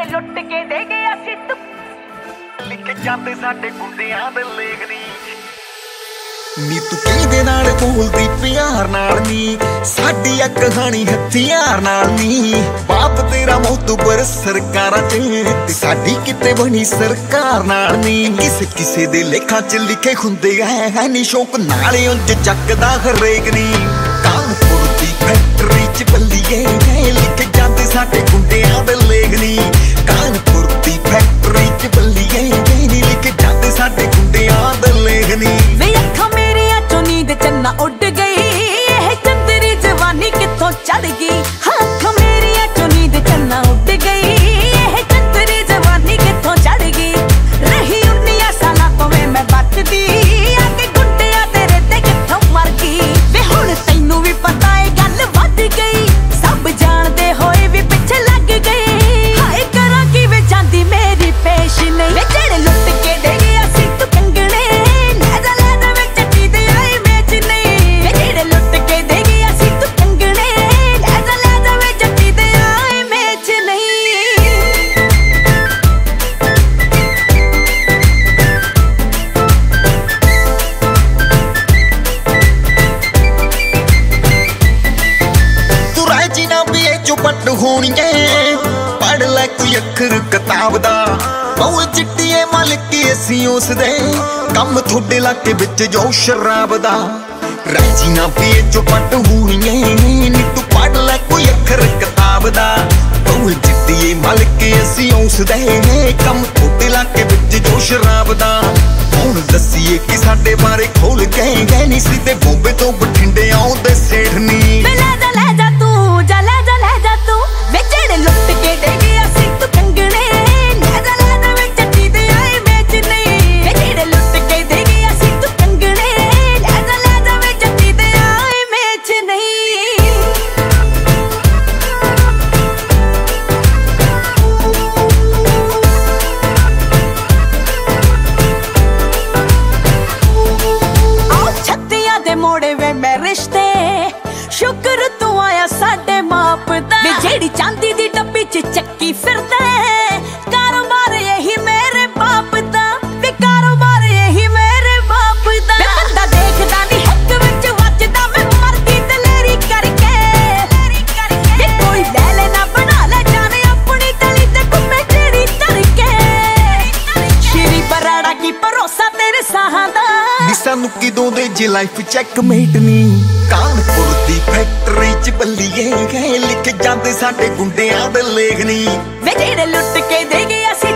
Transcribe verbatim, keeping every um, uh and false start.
ਜਿਹੜੇ ਲੁੱਟ ਕੇ ਦੇ ਗਏ ਅਸੀਂ ਤੂੰ ਲਿਖ ਜਾਂਦੇ ਸਾਡੇ ਗੁੰਡਿਆਂ ਦੇ ਲੇਖ ਨੀ ਨੀ ਤੂੰ ਕਿਹਦੇ ਨਾਲ ਬੋਲਦੀ ਪਿਆਰ ਨਾਲ ਨੀ ਸਾਡੀ ਆ ਕਹਾਣੀ ਹਥਿਆਰ ਨਾਲ ਨੀ ਬਾਪ ਤੇਰਾ ਮੋਤਬਰ ਸਰਕਾਰਾਂ ਚ ਤੇ ਸਾਡੀ ਕਿਤੇ ਬਣੀ ਸਰਕਾਰ ਨਾਲ ਨੀ ਕਿਸੇ ਕਿਸੇ ਦੇ ਲੇਖਾਂ ਚ ਲਿਖੇ ਹੁੰਦੇ ਐ ਨੀ ਸ਼ੌਕ ਨਾਲੇ ਉਂਝ ਚੱਕਦਾ ਹਰੇਕ ਨੀ ਕਾਨਪੁਰ ਦੀ ਫੈਕਟਰੀ ਚ ਬੱਲੀਏ ਲਿਖ ਜਾਂਦੇ ਸਾਡੇ ਗੁੰਡਿਆਂ ਦੇ ਲੇਖ ਨੀ ਕਾਨਪੁਰ ਦੀ ਫੈਕਟਰੀ ਚ ਬੱਲੀਏ ਨੀ ਲਿਖ ਜਾਂਦੇ ਸਾਡੇ ਗੁੰਡਿਆਂ ਦੇ ਲੇਖ ਨੀ नींद चन्ना उड़ गई यह चंदरी जवानी किथों चढ़ गई हाथ मेरी चो नींद चन्ना उड़ गई यह चंदरी जवानी किथों चढ़ गई रही उन्निया साला तो मैं बचदी आके गुंडिया तेरे ते किथों मर गई वे हुण तैनू भी पता है गल वध गई सब जानदे होए भी पिछे लग गई हाय करा की वे जांदी मेरी पेश नहीं वे जेड़े लुट के दे गया सी तू कंगने ले जा ले जा वे चट्टी दे पट होणीए पढ़ लै कोई अखर किताब दा बहु चिट्टीए मालिक असी उस दे कम थोड़े इलाके विच जो शराब दा राजी ना पिए चो पट होणीए नी तू पढ़ लै कोई अखर किताब दा बहु चिट्टीए मालिक असी उस दे कम थोड़े इलाके विच जो शराब दा हुण दसीए कि साडे बारे खोल के गए नी सीधे बॉम्बे तो बठिंडे आउंदे सेठ नी ले जा ले जा तू जा ले जा ले जा तू वे जेड़े लुट के दे गया सी तू कंगने ले जा ले जा वे चट्टी दे आए बेच नहीं वे जेड़े लुट के दे गया सी तू कंगने ले जा ले जा वे चट्टी दे आए बेच नहीं आओ छत्तियां दे मोड़े वे मैं रिश्ते शुक्र तू आया साडे माप दा वे जेड़ी चांदी दी डब्बी च चक्की फिरदा कारोबार यही मेरे बाप दा वे कारोबार यही मेरे बाप दा वे बंदा देखदा नी हक विच वजदा मैं मरदी दलेरी करके वे कोई ले लेना बना ले जाने अपनी तली ते घुमे जेड़ी तड़के श्री बराड़ा की भरोसा तेरे साहां दा नी सानू किदों दे जे लाइफ चेकमेट नी कानपुर दी फैक्टरी च बल्लीए गए लिख जांदे साडे गुंडियां दे लेख नी वे जेड़े लुट के दे गए असी